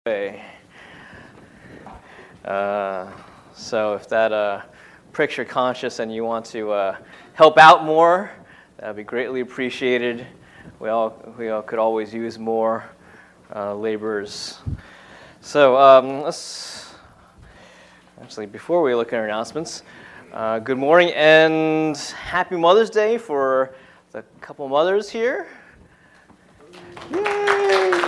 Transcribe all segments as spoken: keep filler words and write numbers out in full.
way. Uh, so if that uh, pricks your conscience and you want to uh, help out more, that would be greatly appreciated. We all we all could always use more uh, laborers. So um, let's actually before we look at our announcements, uh, good morning and happy Mother's Day for the couple mothers here. Yay!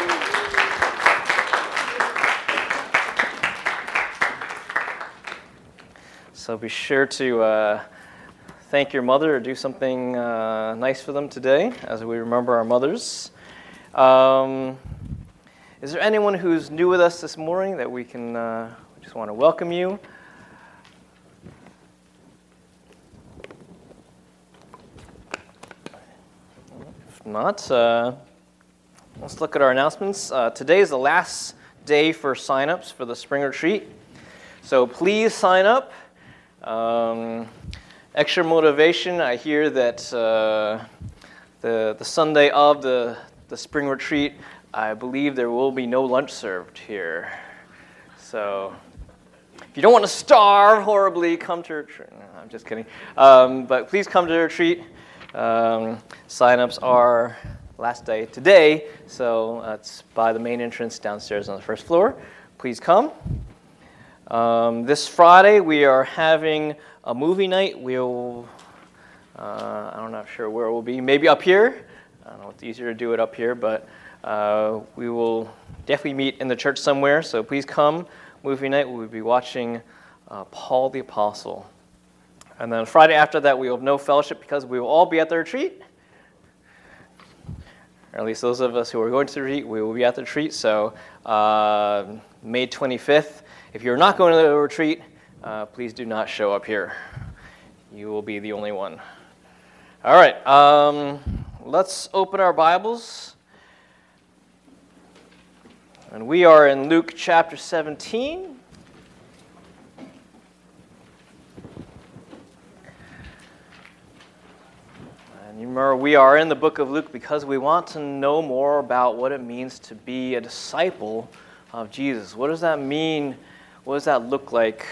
So be sure to uh, thank your mother or do something uh, nice for them today as we remember our mothers. Um, is there anyone who's new with us this morning that we can, uh, we just want to welcome you? If not, uh, let's look at our announcements. Uh, today is the last day for sign-ups for the spring retreat. So please sign up. Um, extra motivation, I hear that uh, the the Sunday of the, the spring retreat, I believe there will be no lunch served here. So if you don't want to starve horribly, come to retreat. No, I'm just kidding. Um, but please come to the retreat. Um, sign-ups are last day today, so it's by the main entrance downstairs on the first floor. Please come. Um, this Friday, we are having a movie night. We'll, uh, I'm not sure where it will be. Maybe up here. I don't know, it's easier to do it up here, but uh, we will definitely meet in the church somewhere, so please come. Movie night, we'll be watching uh, Paul the Apostle. And then Friday after that, we will have no fellowship because we will all be at the retreat. Or at least those of us who are going to the retreat, we will be at the retreat. So uh, May twenty-fifth. If you're not going to the retreat, uh, please do not show up here. You will be the only one. All right, um, let's open our Bibles. And we are in Luke chapter seventeen. And you remember, we are in the book of Luke because we want to know more about what it means to be a disciple of Jesus. What does that mean? What does that look like?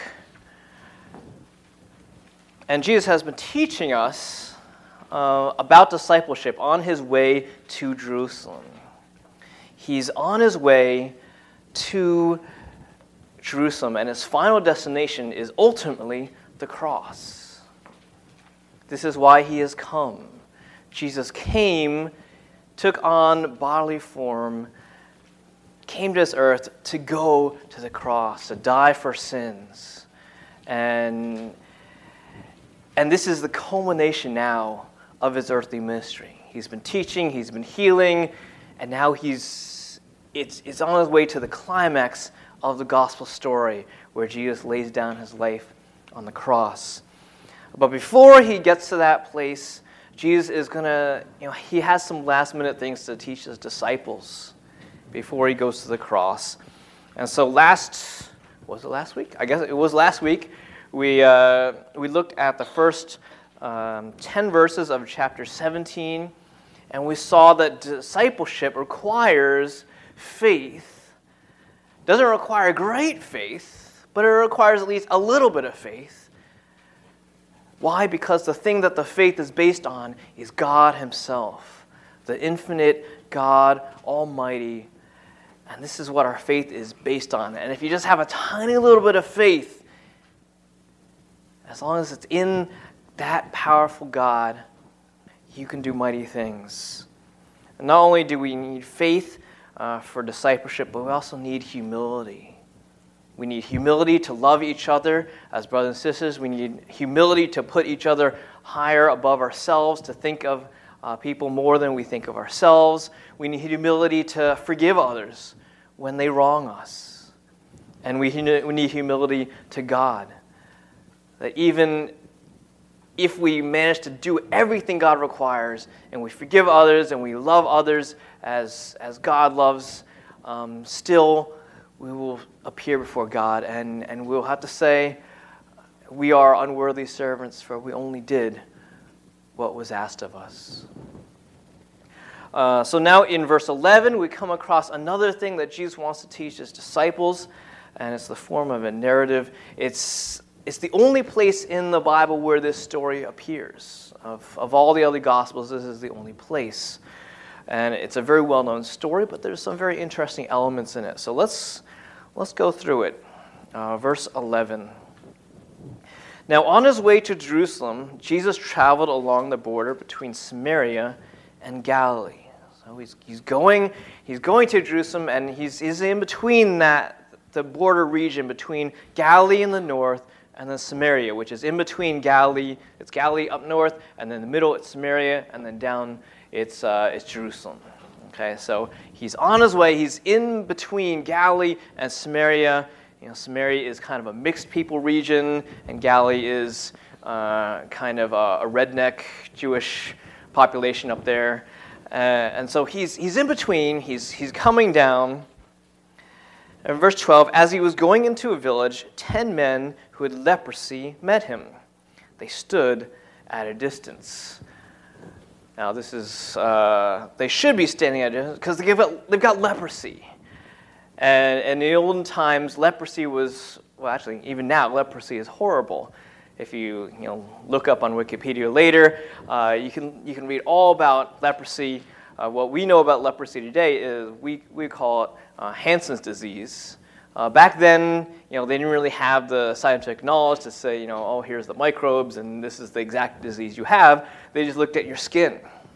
And Jesus has been teaching us uh, about discipleship on his way to Jerusalem. He's on his way to Jerusalem, and his final destination is ultimately the cross. This is why he has come. Jesus came, took on bodily form, came to this earth to go to the cross, to die for sins. And, and this is the culmination now of his earthly ministry. He's been teaching, he's been healing, and now he's it's, it's on his way to the climax of the gospel story where Jesus lays down his life on the cross. But before he gets to that place, Jesus is going to, you know, he has some last minute things to teach his disciples before he goes to the cross. And so last, was it last week? I guess it was last week. We uh, we looked at the first um, ten verses of chapter seventeen, and we saw that discipleship requires faith. It doesn't require great faith, but it requires at least a little bit of faith. Why? Because the thing that the faith is based on is God himself, the infinite God, Almighty. And this is what our faith is based on. And if you just have a tiny little bit of faith, as long as it's in that powerful God, you can do mighty things. And not only do we need faith uh, for discipleship, but we also need humility. We need humility to love each other as brothers and sisters. We need humility to put each other higher above ourselves, to think of uh, people more than we think of ourselves. We need humility to forgive others when they wrong us. And we, we need humility to God. That even if we manage to do everything God requires, and we forgive others, and we love others as, as God loves, um, still we will appear before God, and, and we'll have to say, we are unworthy servants, for we only did what was asked of us. Uh, so now in verse eleven, we come across another thing that Jesus wants to teach his disciples, and it's the form of a narrative. It's it's the only place in the Bible where this story appears. Of, of all the other Gospels, this is the only place. And it's a very well-known story, but there's some very interesting elements in it. So let's let's go through it. Uh, verse eleven. Now on his way to Jerusalem, Jesus traveled along the border between Samaria and Galilee. So he's he's going he's going to Jerusalem, and he's he's in between that the border region between Galilee in the north and then Samaria, which is in between Galilee. It's Galilee up north, and then in the middle it's Samaria, and then down it's uh, it's Jerusalem. Okay, so he's on his way. He's in between Galilee and Samaria. You know, Samaria is kind of a mixed people region, and Galilee is uh, kind of a, a redneck Jewish population up there. Uh, and so he's he's in between. He's he's coming down. In verse twelve, as he was going into a village, ten men who had leprosy met him. They stood at a distance. Now this is uh, they should be standing at a distance because they've got, they've got leprosy. And, and in the olden times, leprosy was, well, actually, even now, leprosy is horrible. If you, you know, look up on Wikipedia later, uh, you can you can read all about leprosy. Uh, what we know about leprosy today is we, we call it uh, Hansen's disease. Uh, back then, you know, they didn't really have the scientific knowledge to say, you know, oh, here's the microbes and this is the exact disease you have. They just looked at your skin.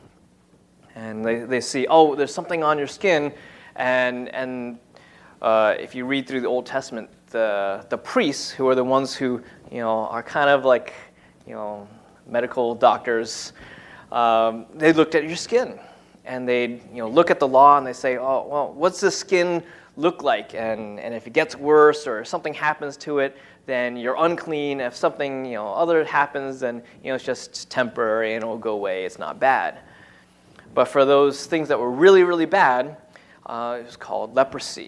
And they, they see, oh, there's something on your skin, and and Uh, if you read through the Old Testament, the the priests, who are the ones who, you know, are kind of like, you know, medical doctors, um, they looked at your skin, and they, you know, look at the law and they say, oh, well, what's the skin look like? And and if it gets worse or something happens to it, then you're unclean. If something, you know, other happens, then, you know, it's just temporary and it'll go away. It's not bad. But for those things that were really, really bad, uh, it was called leprosy.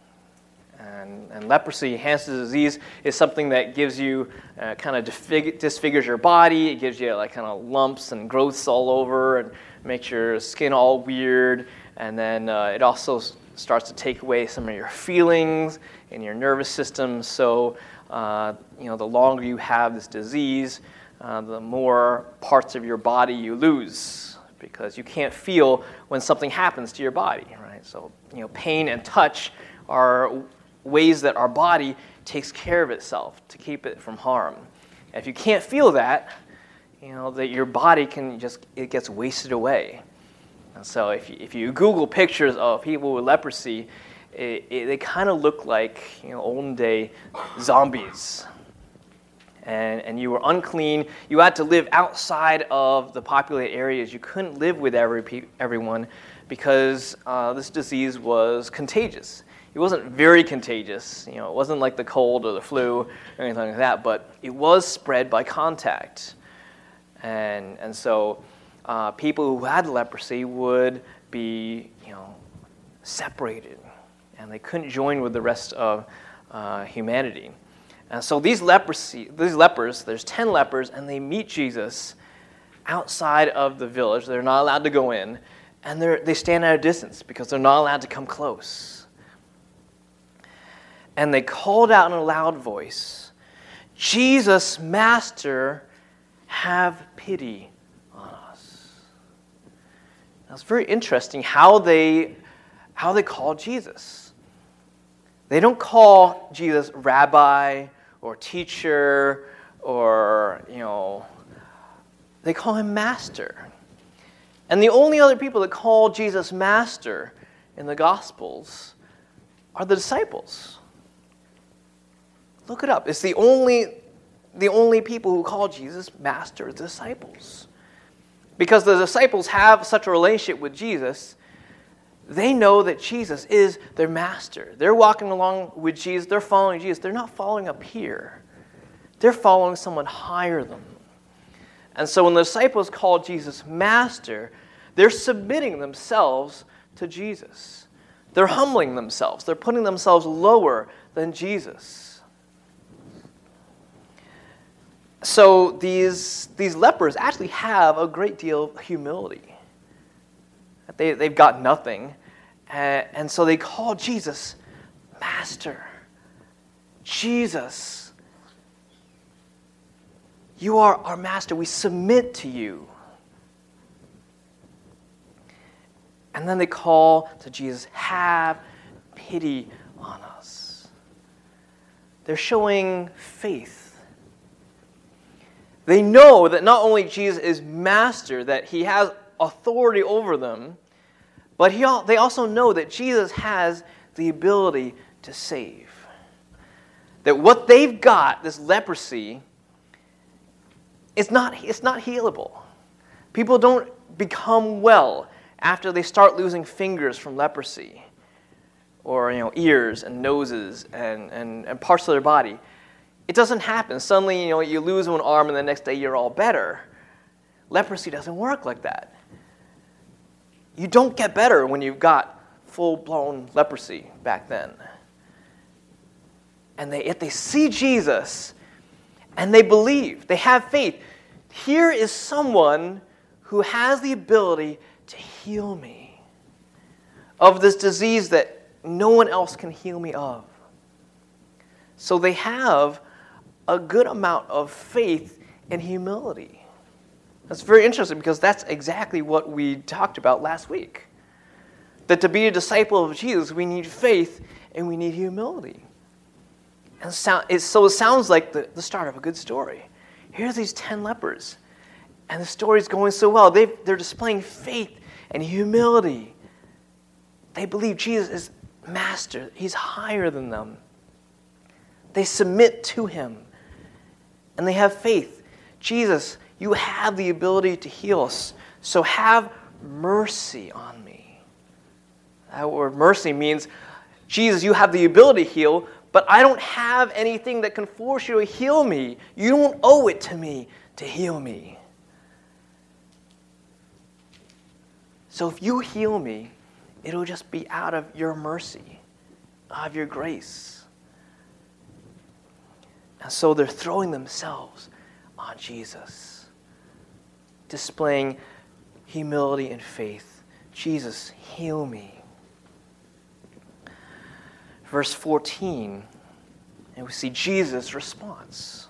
And, and leprosy, Hansen's disease, is something that gives you, uh, kind of disfig- disfigures your body. It gives you like kind of lumps and growths all over and makes your skin all weird. And then uh, it also s- starts to take away some of your feelings and your nervous system. So, uh, you know, the longer you have this disease, uh, the more parts of your body you lose, because you can't feel when something happens to your body, right? So, you know, pain and touch are ways that our body takes care of itself to keep it from harm. And if you can't feel that, you know, that your body can just, it gets wasted away. And so if you, if you Google pictures of people with leprosy, it, it, they kind of look like, you know, olden day zombies. And, and you were unclean. You had to live outside of the populated areas. You couldn't live with every pe- everyone because uh, this disease was contagious. It wasn't very contagious. You know, it wasn't like the cold or the flu or anything like that, but it was spread by contact. And and so uh, people who had leprosy would be, you know, separated, and they couldn't join with the rest of uh, humanity. And so these leprosy, these lepers, there's ten lepers, and they meet Jesus outside of the village. They're not allowed to go in, and they they stand at a distance because they're not allowed to come close. And they called out in a loud voice, "Jesus, Master, have pity on us." Now, it's very interesting how they how they call Jesus. They don't call Jesus Rabbi or teacher or, you know, they call him Master. And the only other people that call Jesus Master in the Gospels are the disciples. Look it up. It's the only, the only people who call Jesus Master, the disciples. Because the disciples have such a relationship with Jesus, they know that Jesus is their master. They're walking along with Jesus. They're following Jesus. They're not following up here. They're following someone higher than them. And so when the disciples call Jesus Master, they're submitting themselves to Jesus. They're humbling themselves. They're putting themselves lower than Jesus. So these, these lepers actually have a great deal of humility. They, they've got nothing. And, and so they call Jesus Master. Jesus, you are our master. We submit to you. And then they call to Jesus, have pity on us. They're showing faith. They know that not only Jesus is master, that he has authority over them, but he, they also know that Jesus has the ability to save. That what they've got, this leprosy, it's not, it's not healable. People don't become well after they start losing fingers from leprosy, or you know, ears and noses and, and, and parts of their body. It doesn't happen. Suddenly, you know, you lose one arm and the next day you're all better. Leprosy doesn't work like that. You don't get better when you've got full-blown leprosy back then. And they, if they see Jesus and they believe, they have faith, here is someone who has the ability to heal me of this disease that no one else can heal me of. So they have a good amount of faith and humility. That's very interesting because that's exactly what we talked about last week. That to be a disciple of Jesus, we need faith and we need humility. And so it, so it sounds like the, the start of a good story. Here's these ten lepers, and the story's going so well. They've, they're displaying faith and humility. They believe Jesus is master. He's higher than them. They submit to him, and they have faith. Jesus, you have the ability to heal us, so have mercy on me. That word mercy means, Jesus, you have the ability to heal, but I don't have anything that can force you to heal me. You don't owe it to me to heal me. So if you heal me, it'll just be out of your mercy, out of your grace. And so they're throwing themselves on Jesus, displaying humility and faith. Jesus, heal me. Verse fourteen, and we see Jesus' response.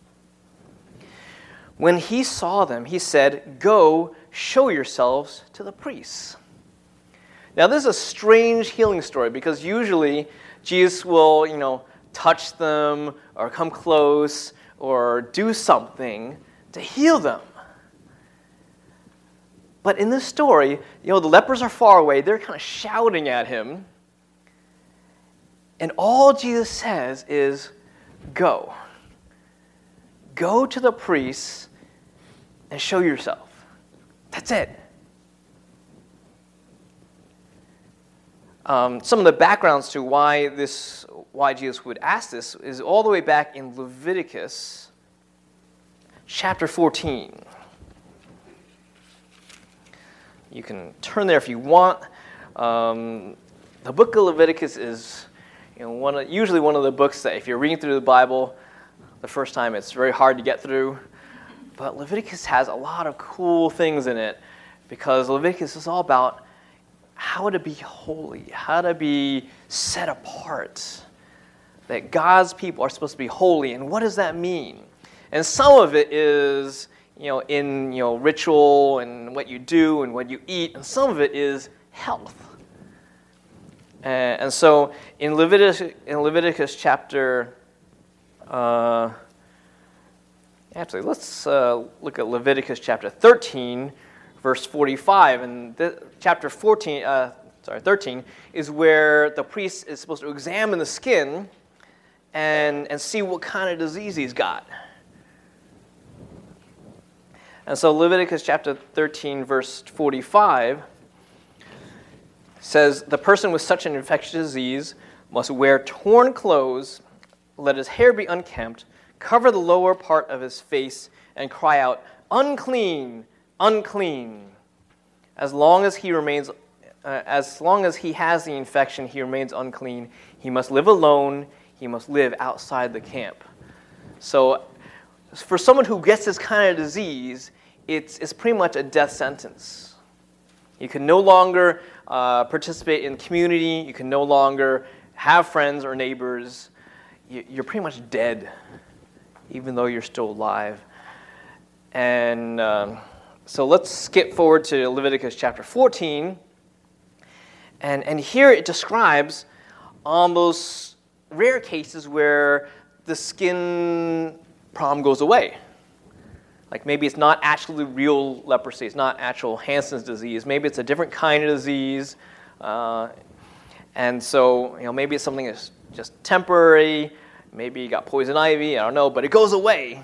When he saw them, he said, "Go, show yourselves to the priests." Now, this is a strange healing story because usually Jesus will, you know, touch them or come close or do something to heal them. But in this story, you know, the lepers are far away. They're kind of shouting at him. And all Jesus says is, go. Go to the priests and show yourself. That's it. Um, some of the backgrounds to why this, why Jesus would ask this is all the way back in Leviticus chapter fourteen. You can turn there if you want. Um, the book of Leviticus is You know, one of, usually one of the books that if you're reading through the Bible the first time, it's very hard to get through. But Leviticus has a lot of cool things in it because Leviticus is all about how to be holy, how to be set apart. That God's people are supposed to be holy, and what does that mean? And some of it is, you know, in you know ritual and what you do and what you eat, and some of it is health. Uh, and so in Leviticus, in Leviticus chapter, uh, actually, let's uh, look at Leviticus chapter thirteen, verse forty-five. And the, chapter fourteen, uh, sorry, thirteen is where the priest is supposed to examine the skin and and see what kind of disease he's got. And so Leviticus chapter thirteen, verse forty-five. Says, the person with such an infectious disease must wear torn clothes, let his hair be unkempt, cover the lower part of his face, and cry out, unclean, unclean. As long as he remains, uh, as long as he has the infection, he remains unclean. He must live alone. He must live outside the camp. So, for someone who gets this kind of disease, it's it's pretty much a death sentence. You can no longer uh, participate in community. You can no longer have friends or neighbors. You, you're pretty much dead, even though you're still alive. And um, so let's skip forward to Leviticus chapter fourteen. And, and here it describes on those rare cases where the skin problem goes away. Like maybe it's not actually real leprosy, it's not actual Hansen's disease, maybe it's a different kind of disease. Uh, and so, you know, maybe it's something that's just temporary, maybe you got poison ivy, I don't know, but it goes away.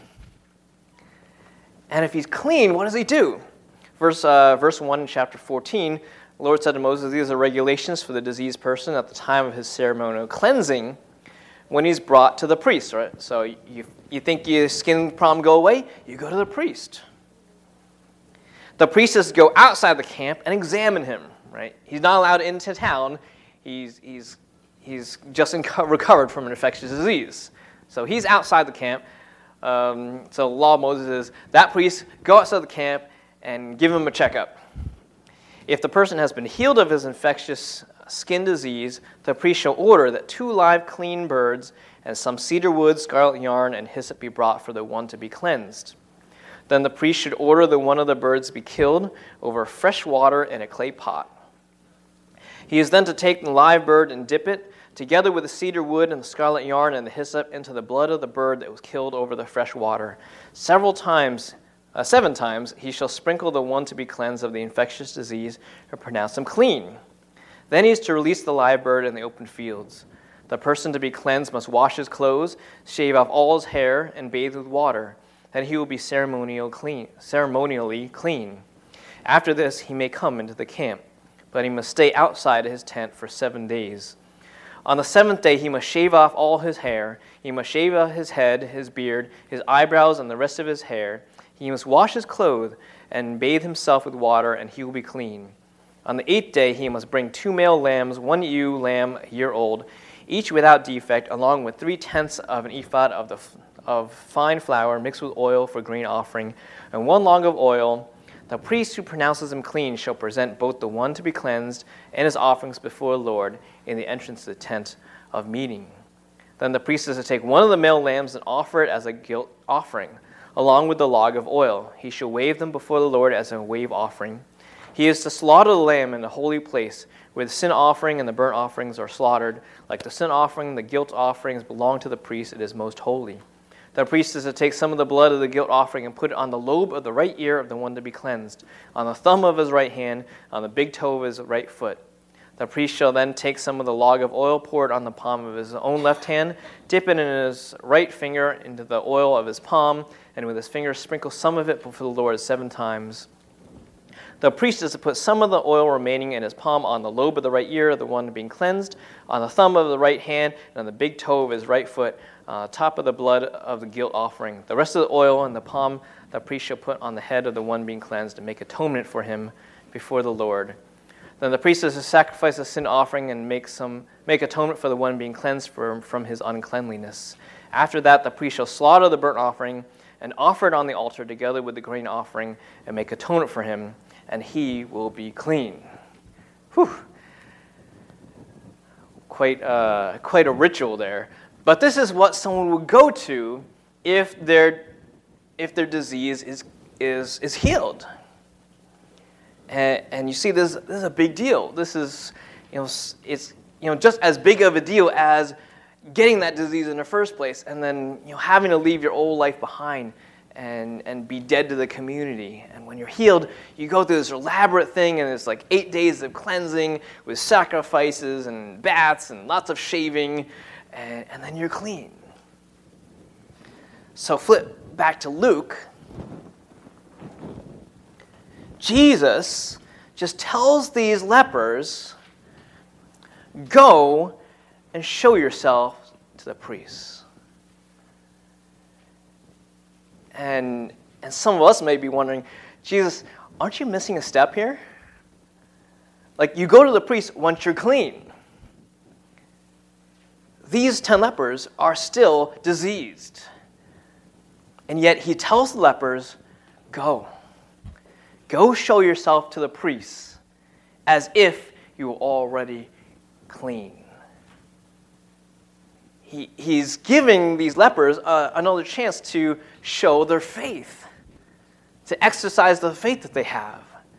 And if he's clean, what does he do? Verse, uh, verse one in chapter fourteen, the Lord said to Moses, "These are regulations for the diseased person at the time of his ceremonial cleansing when he's brought to the priest." Right? So you, you think your skin problem go away? You go to the priest. The priest is to go outside the camp and examine him. Right? He's not allowed into town. He's, he's, he's just inco- recovered from an infectious disease. So he's outside the camp. Um, so the law of Moses is that priest, go outside the camp and give him a checkup. If the person has been healed of his infectious skin disease, the priest shall order that two live clean birds and some cedar wood, scarlet yarn, and hyssop be brought for the one to be cleansed. Then the priest should order the one of the birds be killed over fresh water in a clay pot. He is then to take the live bird and dip it, together with the cedar wood and the scarlet yarn and the hyssop, into the blood of the bird that was killed over the fresh water. Several times, uh, seven times, he shall sprinkle the one to be cleansed of the infectious disease and pronounce him clean. Then he is to release the live bird in the open fields. The person to be cleansed must wash his clothes, shave off all his hair, and bathe with water. Then he will be ceremonial clean, ceremonially clean. After this, he may come into the camp, but he must stay outside his tent for seven days. On the seventh day, he must shave off all his hair. He must shave off his head, his beard, his eyebrows, and the rest of his hair. He must wash his clothes and bathe himself with water, and he will be clean. On the eighth day, he must bring two male lambs, one ewe lamb a year old, each without defect, along with three-tenths of an ephah of, the, of fine flour mixed with oil for grain offering, and one log of oil. The priest who pronounces him clean shall present both the one to be cleansed and his offerings before the Lord in the entrance to the tent of meeting. Then the priest is to take one of the male lambs and offer it as a guilt offering, along with the log of oil. He shall wave them before the Lord as a wave offering. He is to slaughter the lamb in the holy place, where the sin offering and the burnt offerings are slaughtered. Like the sin offering, the guilt offerings belong to the priest. It is most holy. The priest is to take some of the blood of the guilt offering and put it on the lobe of the right ear of the one to be cleansed, on the thumb of his right hand, on the big toe of his right foot. The priest shall then take some of the log of oil, pour it on the palm of his own left hand, dip it in his right finger into the oil of his palm, and with his finger sprinkle some of it before the Lord seven times. The priest is to put some of the oil remaining in his palm on the lobe of the right ear of the one being cleansed, on the thumb of the right hand, and on the big toe of his right foot, uh, top of the blood of the guilt offering. The rest of the oil in the palm the priest shall put on the head of the one being cleansed and make atonement for him before the Lord. Then the priest is to sacrifice a sin offering and make some make atonement for the one being cleansed for, from his uncleanliness. After that, the priest shall slaughter the burnt offering and offer it on the altar together with the grain offering and make atonement for him, and he will be clean. Whew. Quite, uh, quite a ritual there. But this is what someone would go to if their, if their disease is, is, is healed. And, and you see, this, this is a big deal. This is, you know, it's you know just as big of a deal as getting that disease in the first place, and then you know having to leave your old life behind and and be dead to the community. And when you're healed, you go through this elaborate thing, and it's like eight days of cleansing with sacrifices and baths and lots of shaving, and, and then you're clean. So flip back to Luke. Jesus just tells these lepers, go and show yourself to the priests. And, and some of us may be wondering, Jesus, aren't you missing a step here? Like, you go to the priest once you're clean. These ten lepers are still diseased. And yet he tells the lepers, go. Go show yourself to the priests. as if you were already clean. He, he's giving these lepers uh, another chance to show their faith, to exercise the faith that they have,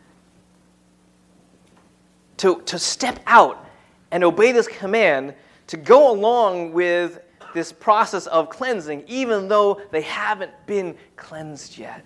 to, to step out and obey this command, to go along with this process of cleansing, even though they haven't been cleansed yet.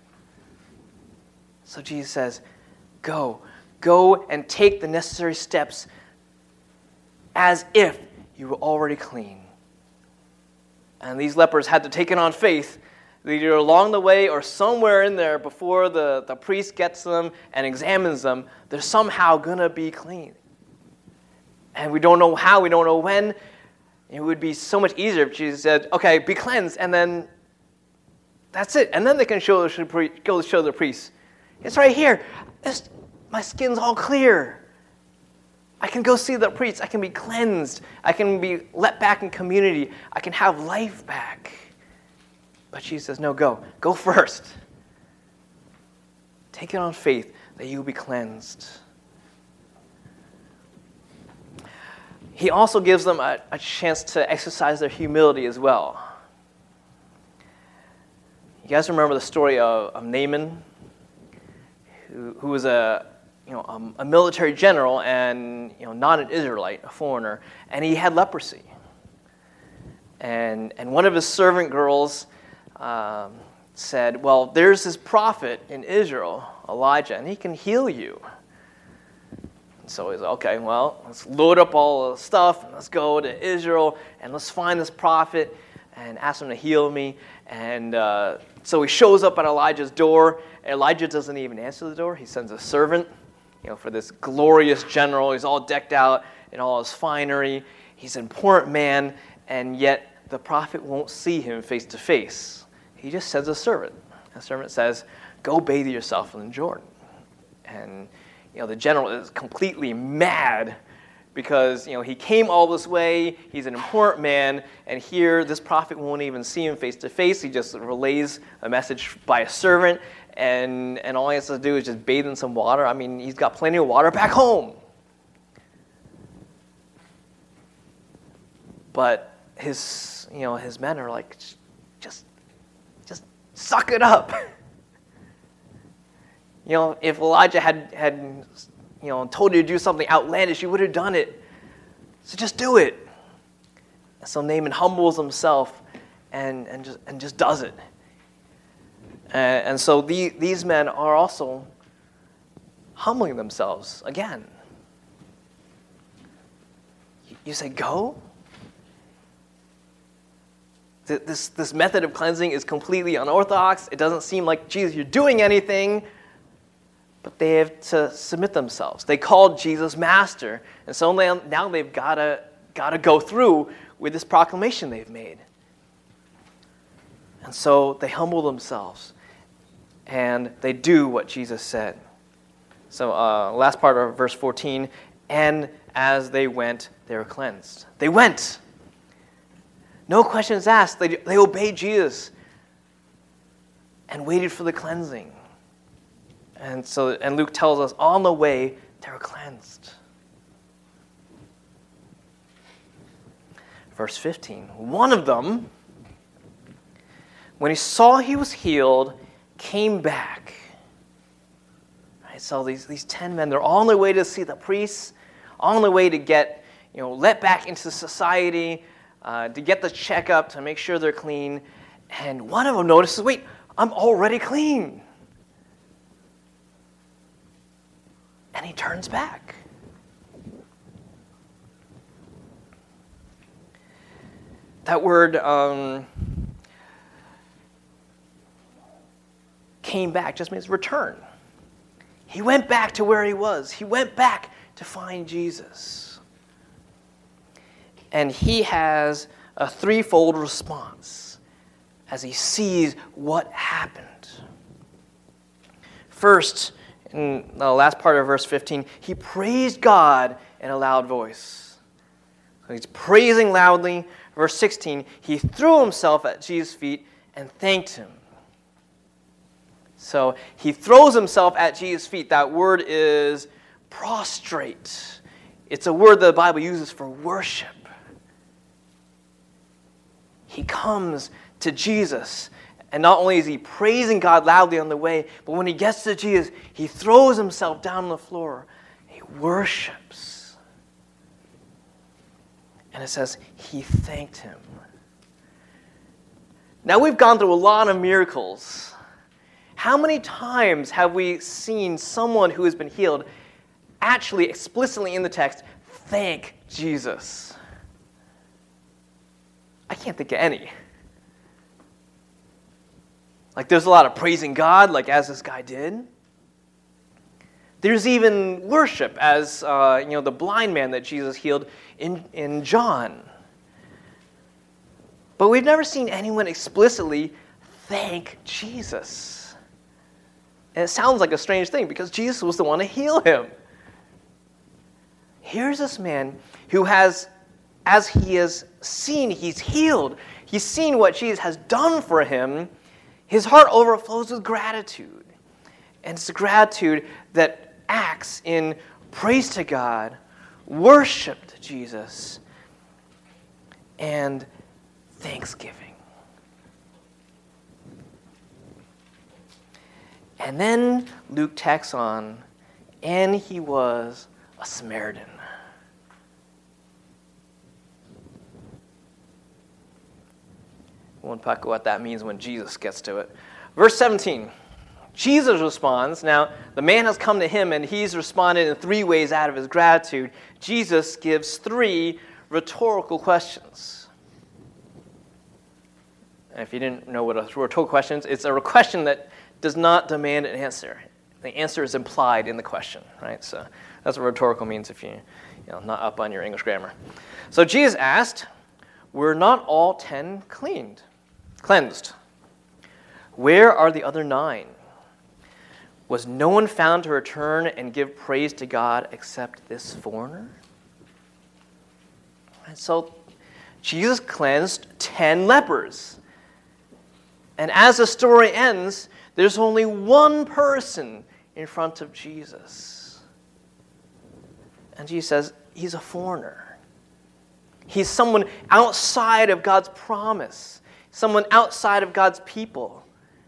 So Jesus says, go, go and take the necessary steps as if you were already clean. And these lepers had to take it on faith, either along the way or somewhere in there before the, the priest gets them and examines them, they're somehow going to be clean. And we don't know how, we don't know when. It would be so much easier if Jesus said, okay, be cleansed, and then that's it. And then they can show the, go show the priest. It's right here. It's, my skin's all clear. I can go see the priest. I can be cleansed. I can be let back in community. I can have life back. But Jesus says, no, go. Go first. Take it on faith that you will be cleansed. He also gives them a, a chance to exercise their humility as well. You guys remember the story of, of Naaman, who, who was a you know um, a military general and you know not an Israelite, a foreigner, and he had leprosy. And and one of his servant girls um, said, "Well, there's this prophet in Israel, Elijah, and he can heal you." So he's like, okay, well, let's load up all the stuff, and let's go to Israel, and let's find this prophet, and ask him to heal me. And uh, so he shows up at Elijah's door. Elijah doesn't even answer the door. He sends a servant, you know, for this glorious general. He's all decked out in all his finery. He's an important man, and yet the prophet won't see him face to face. He just sends a servant. The servant says, go bathe yourself in the Jordan. And you know, the general is completely mad because, you know, he came all this way, he's an important man, and here this prophet won't even see him face to face. He just relays a message by a servant, and, and all he has to do is just bathe in some water. I mean, he's got plenty of water back home. But his, you know, his men are like, just, just suck it up. You know, if Elijah had, had, you know, told you to do something outlandish, you would have done it. So just do it. And so Naaman humbles himself and, and, just, and just does it. And, and so the, these men are also humbling themselves again. You, you say, go? This, this method of cleansing is completely unorthodox. It doesn't seem like, Jesus, you're doing anything. But they have to submit themselves. They called Jesus Master. And so now they've got to got to go through with this proclamation they've made. And so they humble themselves. And they do what Jesus said. So uh, last part of verse fourteen, and as they went, they were cleansed. They went. No questions asked. They, they obeyed Jesus and waited for the cleansing. And so, and Luke tells us, on the way, they were cleansed. Verse fifteen, one of them, when he saw he was healed, came back. Right, so these, these ten men, they're all on their way to see the priests, on their way to get, you know, let back into society, uh, to get the checkup, to make sure they're clean. And one of them notices, wait, I'm already clean. And he turns back. That word um, came back just means return. He went back to where he was. He went back to find Jesus. And he has a threefold response as he sees what happened. First, in the last part of verse fifteen, he praised God in a loud voice. So he's praising loudly. Verse sixteen, he threw himself at Jesus' feet and thanked him. So he throws himself at Jesus' feet. That word is prostrate. It's a word the Bible uses for worship. He comes to Jesus, and not only is he praising God loudly on the way, but when he gets to Jesus, he throws himself down on the floor. He worships. And it says, he thanked him. Now we've gone through a lot of miracles. How many times have we seen someone who has been healed actually explicitly in the text thank Jesus? I can't think of any. Like there's a lot of praising God, like as this guy did. There's even worship, as uh, you know, the blind man that Jesus healed in, in John. But we've never seen anyone explicitly thank Jesus. And it sounds like a strange thing because Jesus was the one to heal him. Here's this man who has, as he has seen, he's healed. He's seen what Jesus has done for him. His heart overflows with gratitude. And it's a gratitude that acts in praise to God, worship to Jesus, and thanksgiving. And then Luke tacks on, and he was a Samaritan. We'll unpack what that means when Jesus gets to it. Verse seventeen. Jesus responds. Now, the man has come to him, and he's responded in three ways out of his gratitude. Jesus gives three rhetorical questions. And if you didn't know what a rhetorical question is, it's a question that does not demand an answer. The answer is implied in the question, right? So that's what rhetorical means if you, you know, not up on your English grammar. So Jesus asked, "Were not all ten cleaned, cleansed? Where are the other nine? Was no one found to return and give praise to God except this foreigner?" And so Jesus cleansed ten lepers. And as the story ends, there's only one person in front of Jesus. And Jesus says, he's a foreigner. He's someone outside of God's promise, someone outside of God's people.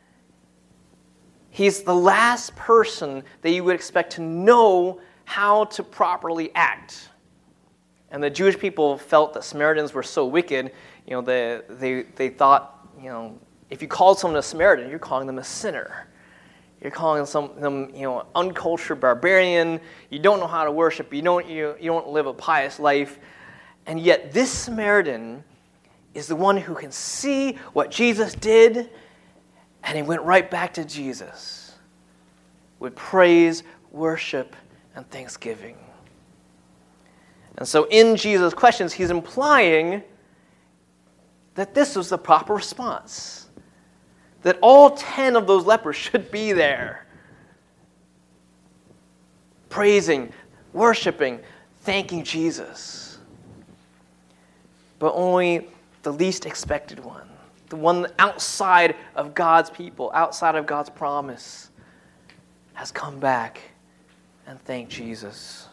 He's the last person that you would expect to know how to properly act. And the Jewish people felt that Samaritans were so wicked, you know, they they they thought, you know, if you called someone a Samaritan, you're calling them a sinner. You're calling some, them, you know, uncultured barbarian. You don't know how to worship. You don't you, you don't live a pious life. And yet this Samaritan is the one who can see what Jesus did, and he went right back to Jesus with praise, worship, and thanksgiving. And so in Jesus' questions, he's implying that this was the proper response. That all ten of those lepers should be there. Praising, worshiping, thanking Jesus. But only the least expected one. The one outside of God's people, outside of God's promise, has come back and thanked Jesus.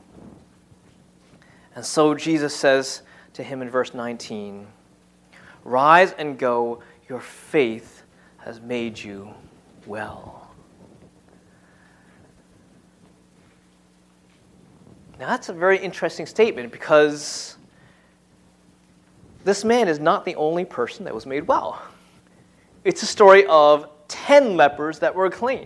And so Jesus says to him in verse nineteen, "Rise and go, your faith has made you well." Now that's a very interesting statement because this man is not the only person that was made well. It's a story of ten lepers that were cleaned.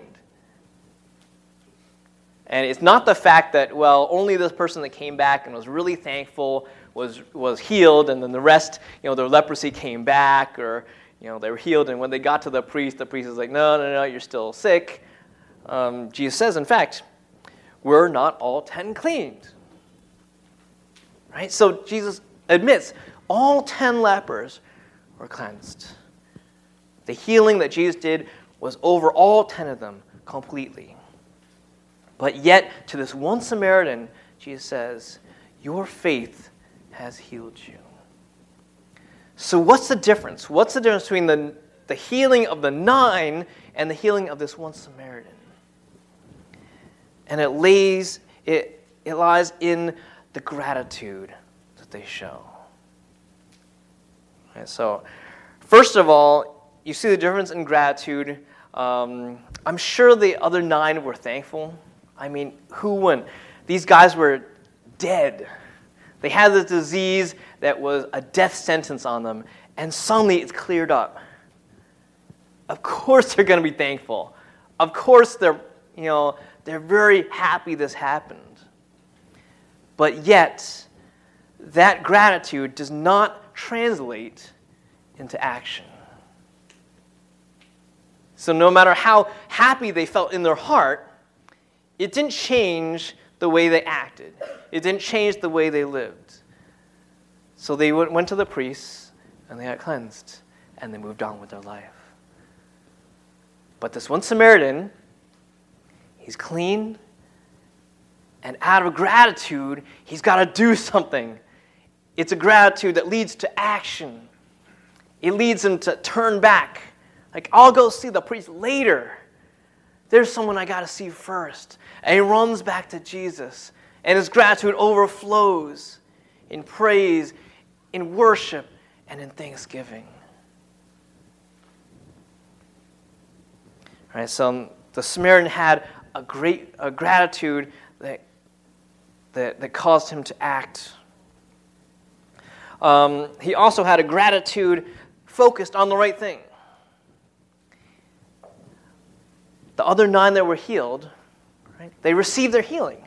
And it's not the fact that, well, only this person that came back and was really thankful was was healed, and then the rest, you know, their leprosy came back, or, you know, they were healed, and when they got to the priest, the priest was like, no, no, no, you're still sick. Um, Jesus says, in fact, were not all ten cleaned? Right? So Jesus admits all ten lepers were cleansed. The healing that Jesus did was over all ten of them completely. But yet, to this one Samaritan, Jesus says, your faith has healed you. So what's the difference? What's the difference between the, the healing of the nine and the healing of this one Samaritan? And it lays It, it lies in the gratitude that they show. Okay, so, first of all, you see the difference in gratitude. Um, I'm sure the other nine were thankful. I mean, who wouldn't? These guys were dead. They had this disease that was a death sentence on them, and suddenly it's cleared up. Of course they're going to be thankful. Of course they're, you know, they're very happy this happened. But yet, that gratitude does not translate into action. So no matter how happy they felt in their heart, it didn't change the way they acted. It didn't change the way they lived. So they went to the priests, and they got cleansed, and they moved on with their life. But this one Samaritan, he's clean, and out of gratitude, he's got to do something. It's a gratitude that leads to action. It leads him to turn back. Like, I'll go see the priest later. There's someone I got to see first. And he runs back to Jesus. And his gratitude overflows in praise, in worship, and in thanksgiving. All right, so the Samaritan had a great a gratitude that, that, that caused him to act. Um, he also had a gratitude focused on the right thing. The other nine that were healed, right, they received their healing.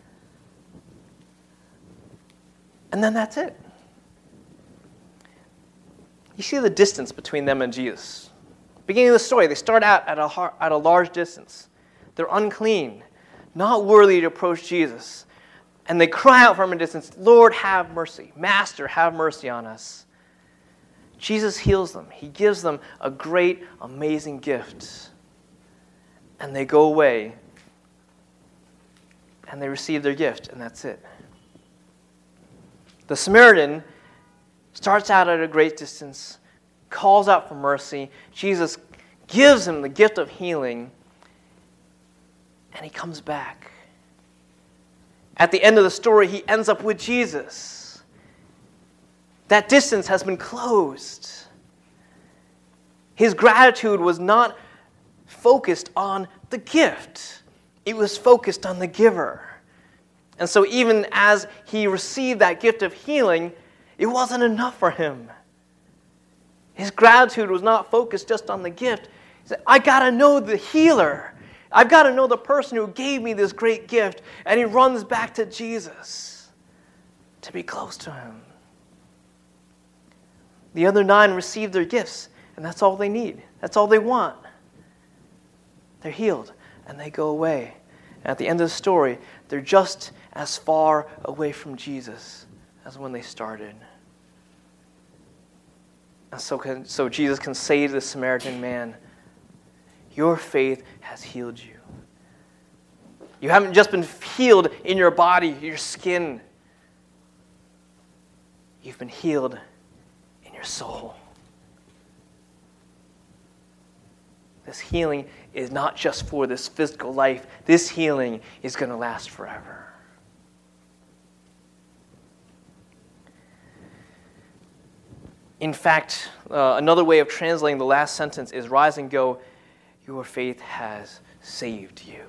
And then that's it. You see the distance between them and Jesus. Beginning of the story, they start out at a, at a large distance. They're unclean, not worthy to approach Jesus. And they cry out from a distance, Lord, have mercy. Master, have mercy on us. Jesus heals them. He gives them a great, amazing gift. And they go away, and they receive their gift, and that's it. The Samaritan starts out at a great distance, calls out for mercy. Jesus gives him the gift of healing, and he comes back. At the end of the story, he ends up with Jesus. That distance has been closed. His gratitude was not focused on the gift. It was focused on the giver. And so even as he received that gift of healing, it wasn't enough for him. His gratitude was not focused just on the gift. He said, I got to know the healer. I've got to know the person who gave me this great gift. And he runs back to Jesus to be close to him. The other nine received their gifts, and that's all they need. That's all they want. They're healed, and they go away. And at the end of the story, they're just as far away from Jesus as when they started. And so, can, so Jesus can say to the Samaritan man, your faith has healed you. You haven't just been healed in your body, your skin. You've been healed in your soul. This healing is not just for this physical life. This healing is going to last forever. In fact, uh, another way of translating the last sentence is rise and go, your faith has saved you.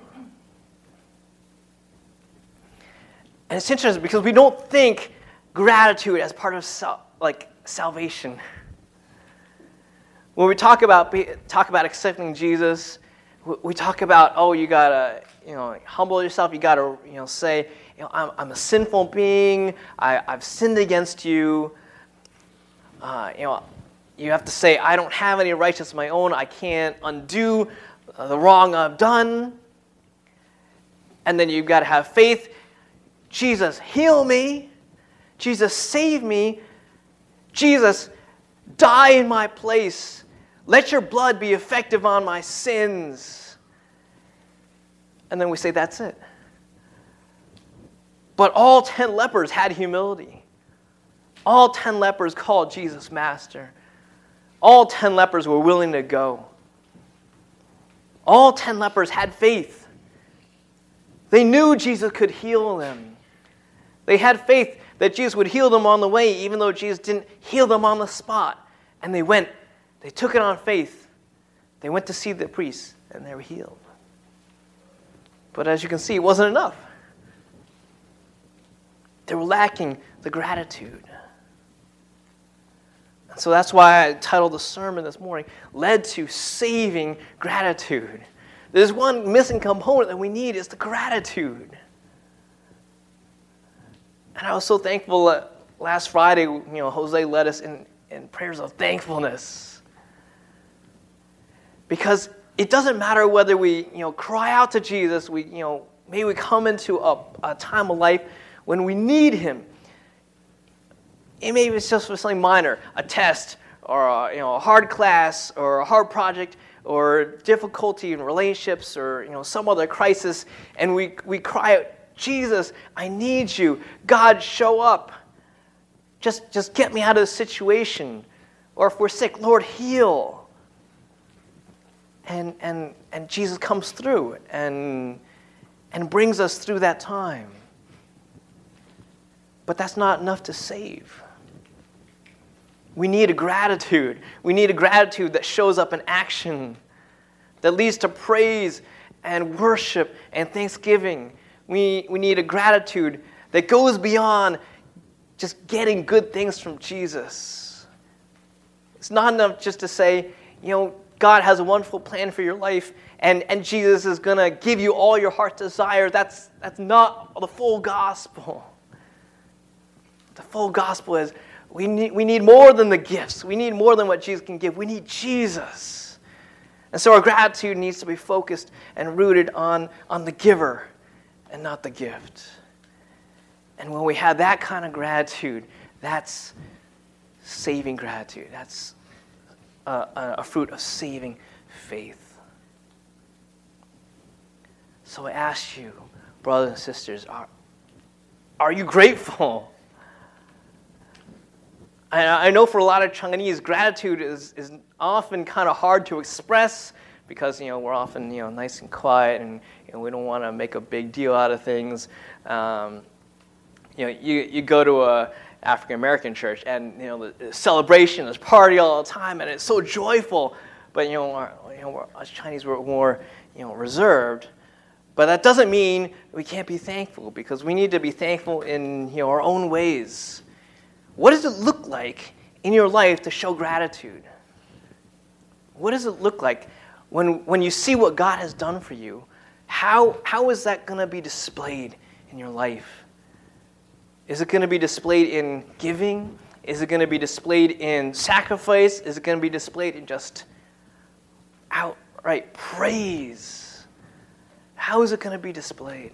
And it's interesting because we don't think gratitude as part of sal- like salvation. When we talk about talk about accepting Jesus, we talk about, oh, you gotta, you know, humble yourself. You gotta, you know, say, you know, I'm, I'm a sinful being. I, I've sinned against you. Uh, you know, you have to say, I don't have any righteousness of my own. I can't undo the wrong I've done. And then you've got to have faith. Jesus, heal me. Jesus, save me. Jesus, die in my place. Let your blood be effective on my sins. And then we say, that's it. But all ten lepers had humility. All ten lepers called Jesus Master. All ten lepers were willing to go. All ten lepers had faith. They knew Jesus could heal them. They had faith that Jesus would heal them on the way, even though Jesus didn't heal them on the spot. And they went, they took it on faith. They went to see the priest, and they were healed. But as you can see, it wasn't enough. They were lacking the gratitude. And so that's why I titled the sermon this morning, Led to Saving Gratitude. There's one missing component that we need, is the gratitude. And I was so thankful that last Friday, you know, Jose led us in, in prayers of thankfulness. Because it doesn't matter whether we, you know, cry out to Jesus, we, you know, maybe we come into a, a time of life when we need him. It maybe it's just for something minor, a test, or a, you know, a hard class, or a hard project, or difficulty in relationships, or you know, some other crisis, and we, we cry out, Jesus, I need you. God, show up. Just, just get me out of this situation. Or if we're sick, Lord, heal. And and and Jesus comes through and and brings us through that time. But that's not enough to save. We need a gratitude. We need a gratitude that shows up in action, that leads to praise and worship and thanksgiving. We, we need a gratitude that goes beyond just getting good things from Jesus. It's not enough just to say, you know, God has a wonderful plan for your life, and, and Jesus is going to give you all your heart's desire. That's, that's not the full gospel. The full gospel is we need, we need more than the gifts. We need more than what Jesus can give. We need Jesus. And so our gratitude needs to be focused and rooted on, on the giver and not the gift. And when we have that kind of gratitude, that's saving gratitude. That's a, a fruit of saving faith. So I ask you, brothers and sisters, are, are you grateful? I, I know for a lot of Chinese, gratitude is, is often kind of hard to express because, you know, we're often, you know, nice and quiet, and you know, we don't want to make a big deal out of things. Um, you know, you, you go to a African American church, and you know, the celebration, there's party all the time, and it's so joyful. But you know, our, you know, us Chinese were more, you know, reserved. But that doesn't mean we can't be thankful, because we need to be thankful in, you know, our own ways. What does it look like in your life to show gratitude? What does it look like when when you see what God has done for you? How how is that going to be displayed in your life? Is it going to be displayed in giving? Is it going to be displayed in sacrifice? Is it going to be displayed in just outright praise? How is it going to be displayed?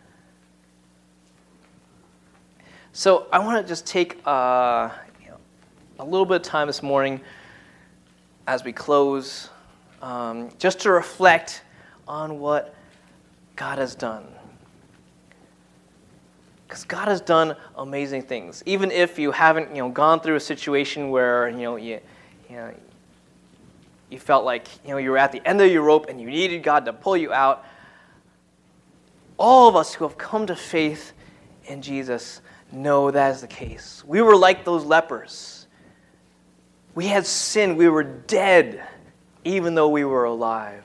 So I want to just take uh, you know, a little bit of time this morning as we close, um, just to reflect on what God has done. Because God has done amazing things. Even if you haven't, you know, gone through a situation where, you know, you, you know, you felt like, you know, you were at the end of your rope and you needed God to pull you out. All of us who have come to faith in Jesus know that is the case. We were like those lepers. We had sinned. We were dead, even though we were alive.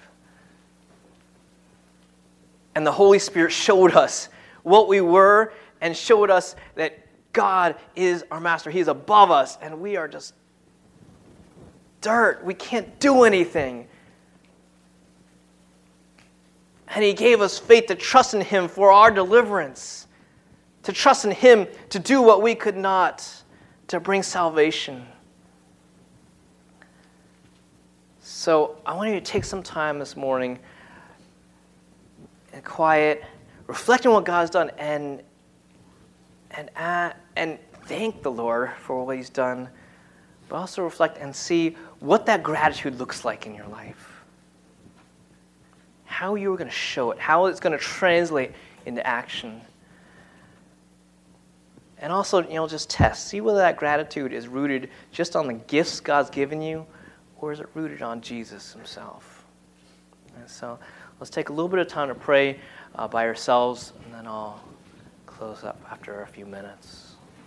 And the Holy Spirit showed us what we were and showed us that God is our master. He is above us, and we are just dirt. We can't do anything. And He gave us faith to trust in Him for our deliverance, to trust in Him to do what we could not, to bring salvation. So I want you to take some time this morning and quiet, reflect on what God's done, and and uh, and thank the Lord for what He's done, but also reflect and see what that gratitude looks like in your life. How you are going to show it, how it's going to translate into action. And also, you know, just test. See whether that gratitude is rooted just on the gifts God's given you, or is it rooted on Jesus Himself? And so Let's take a little bit of time to pray uh, by ourselves, and then I'll close up after a few minutes.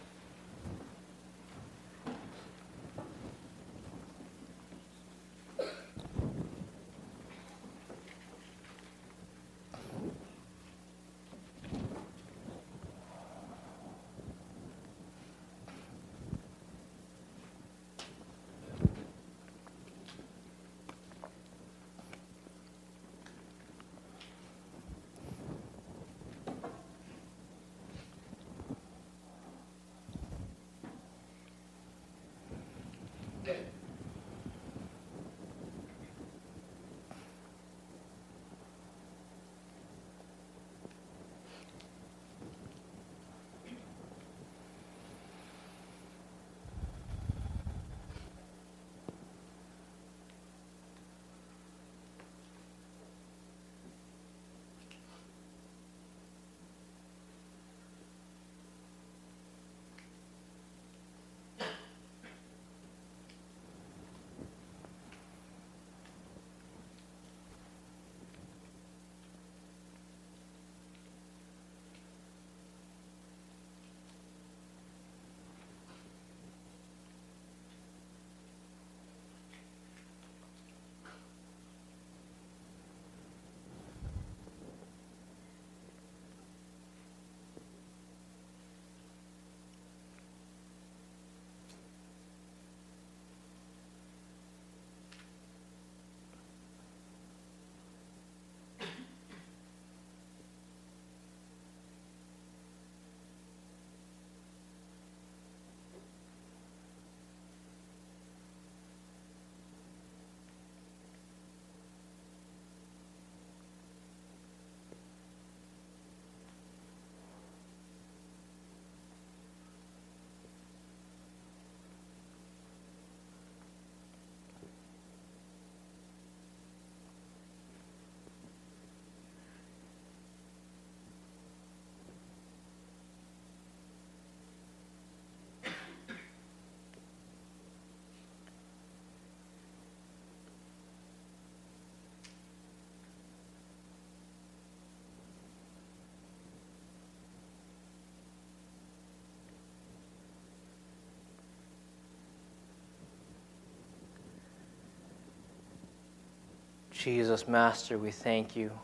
Jesus, Master, we thank you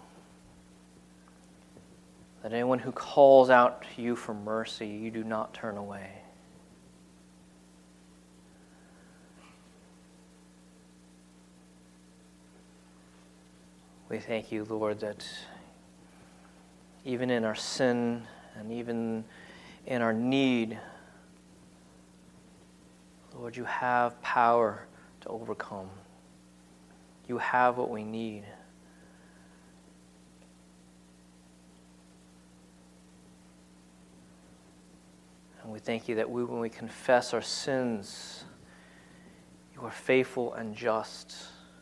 that anyone who calls out to you for mercy, you do not turn away. We thank you, Lord, that even in our sin and even in our need, Lord, you have power to overcome. You have what we need. And we thank you that we, when we confess our sins, you are faithful and just,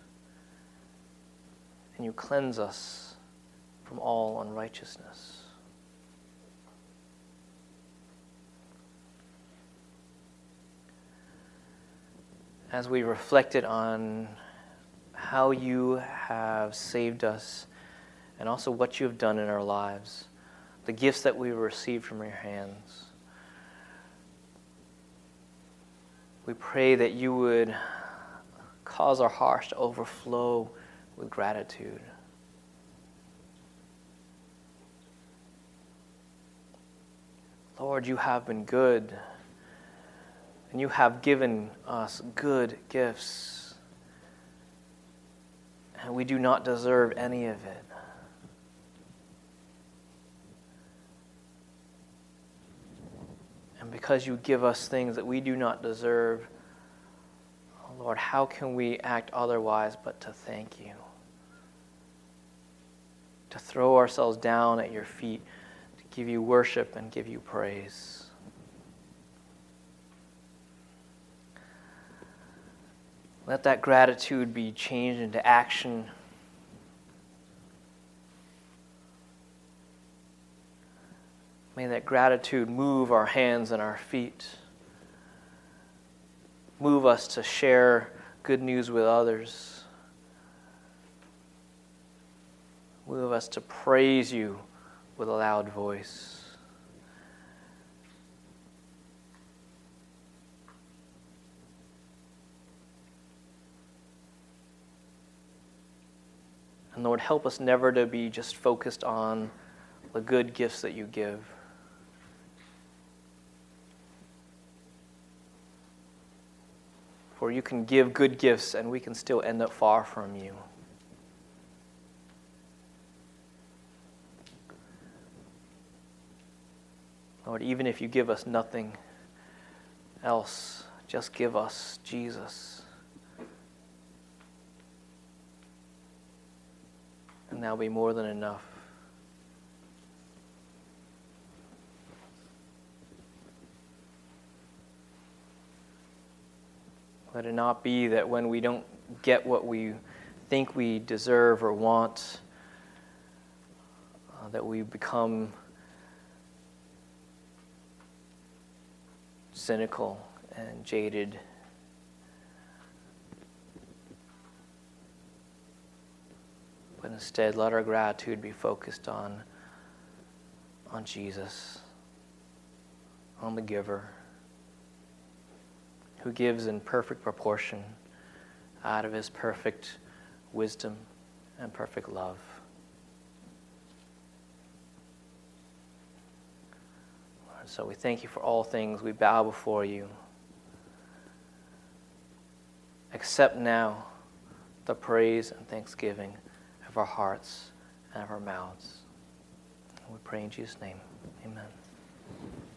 and you cleanse us from all unrighteousness. As we reflected on how you have saved us and also what you have done in our lives, the gifts that we received from your hands, we pray that you would cause our hearts to overflow with gratitude. Lord, you have been good, and you have given us good gifts, and we do not deserve any of it. And because you give us things that we do not deserve, oh Lord, how can we act otherwise but to thank you? To throw ourselves down at your feet, to give you worship and give you praise. Let that gratitude be changed into action. May that gratitude move our hands and our feet. Move us to share good news with others. Move us to praise you with a loud voice. And Lord, help us never to be just focused on the good gifts that you give. For you can give good gifts and we can still end up far from you. Lord, even if you give us nothing else, just give us Jesus. And that'll be more than enough. Let it not be that when we don't get what we think we deserve or want, uh, that we become cynical and jaded. But instead, let our gratitude be focused on, on Jesus, on the giver, who gives in perfect proportion out of his perfect wisdom and perfect love. Lord, so we thank you for all things. We bow before you. Accept now the praise and thanksgiving of our hearts and of our mouths. And we pray in Jesus' name. Amen.